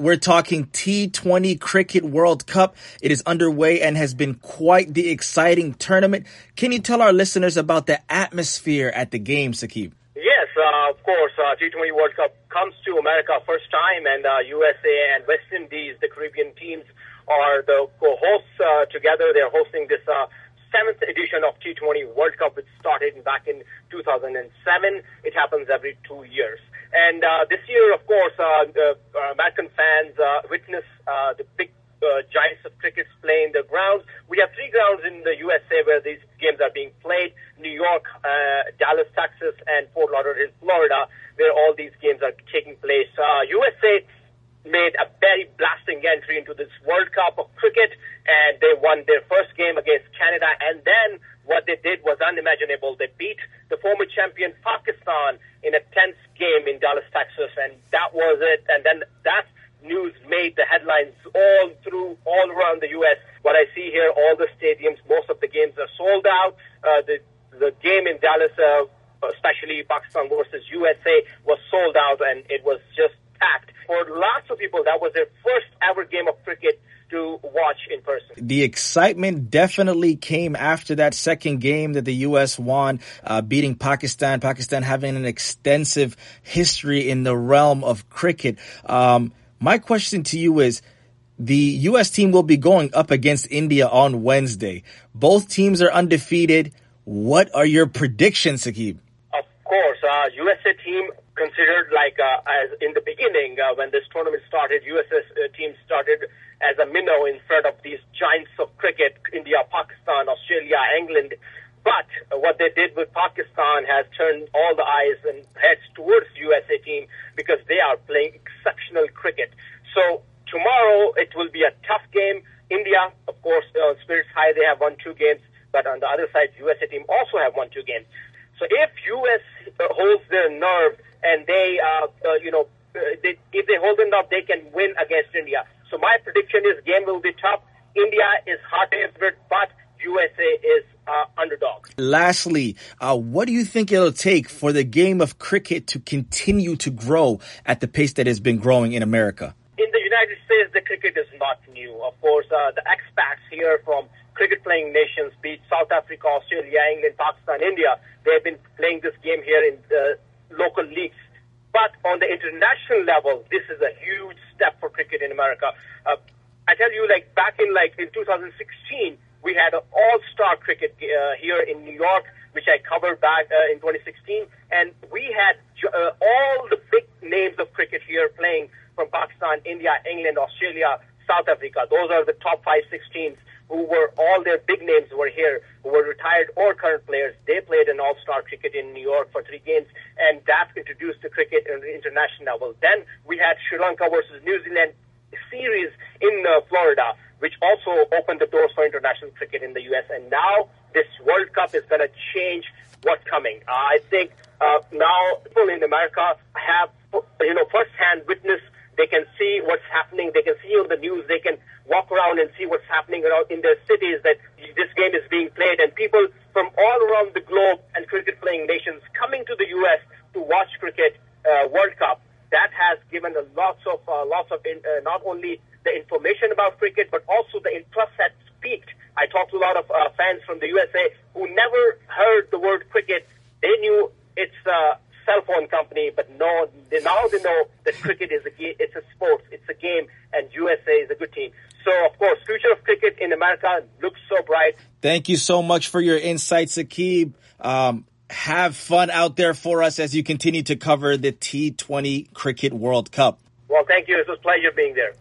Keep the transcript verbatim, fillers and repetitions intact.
We're talking T twenty Cricket World Cup. It is underway and has been quite the exciting tournament. Can you tell our listeners about the atmosphere at the game, Saqib? Yes, uh, of course. Uh, T twenty World Cup comes to America first time, and uh, U S A and West Indies, the Caribbean teams, are the co-hosts uh, together. They're hosting this uh, seventh edition of T twenty World Cup, which started back in two thousand seven. It happens every two years. And uh, this year, of course, uh, the uh, American fans uh, witness uh, the big uh, giants of cricket playing the grounds. We have three grounds in the U S A where these games are being played: New York, uh, Dallas, Texas, and Fort Lauderdale, Florida, where all these games are taking place. Uh, U S A made a very blasting entry into this World Cup of cricket, and they won their first game against Canada. And then what they did was unimaginable. They beat the former champion Pakistan in a tense game in Dallas, Texas, and that was it. And then that news made the headlines all through, all around the U S. What I see here, all the stadiums, most of the games are sold out. Uh, the the game in Dallas, uh, especially Pakistan versus U S A, was sold out, and it was just packed. For lots of people, that was their first ever game of cricket to watch in person. The excitement definitely came after that second game that the U S won, uh, beating Pakistan. Pakistan having an extensive history in the realm of cricket. Um, my question to you is, the U S team will be going up against India on Wednesday. Both teams are undefeated. What are your predictions, Saqib? Of course, uh, U S A team considered like uh, as in the beginning uh, when this tournament started, U S A uh, team started as a minnow in front of these giants of cricket: India, Pakistan, Australia, England. But uh, what they did with Pakistan has turned all the eyes and heads towards U S A team because they are playing exceptional cricket. So tomorrow it will be a tough game. India, of course, uh, spirits high. They have won two games, but on the other side, U S A team also have won two games. So if U S uh, holds their nerve and they, uh, uh, you know, uh, they, if they hold them up, they can win against India. So my prediction is game will be tough. India is hard favorite, but U S A is uh, underdog. Lastly, uh, what do you think it'll take for the game of cricket to continue to grow at the pace that has been growing in America? In the United States, the cricket is not new. Of course, uh, the expats here from cricket-playing nations, be it South Africa, Australia, England, Pakistan, India, they have been playing this game here in the local leagues. But on the international level, this is a huge step for cricket in America. Uh, I tell you, like back in like in two thousand sixteen, we had an all-star cricket uh, here in New York, which I covered back uh, in twenty sixteen, and we had uh, all the big names of cricket here playing from Pakistan, India, England, Australia, South Africa. Those are the top five, six teams who were all their big names were here, who were retired or current players. They played an all-star cricket in New York for three games, and that introduced the cricket at the international level. Then we had Sri Lanka versus New Zealand series in uh, Florida, which also opened the doors for international cricket in the U S. And now this World Cup is going to change what's coming. Uh, I think uh, now people in America have, you know, first-hand witness. They can see what's happening. They can see on the news. They can walk around and see what's happening around in their cities, that this game is being played, and people from all around the globe and cricket-playing nations coming to the U S to watch cricket uh, World Cup. That has given a lots of uh, lots of in, uh, not only the information about cricket, but also the interest has peaked. I talked to a lot of uh, fans from the U S A who never heard the word cricket. They knew it's a cell phone company, but no, they, now they know that cricket is a game, it's a sport, it's a game, and U S A is a good team. So, of course, future of cricket in America looks so bright. Thank you so much for your insights, Saqib. Um, have fun out there for us as you continue to cover the T twenty Cricket World Cup. Well, thank you. It was a pleasure being there.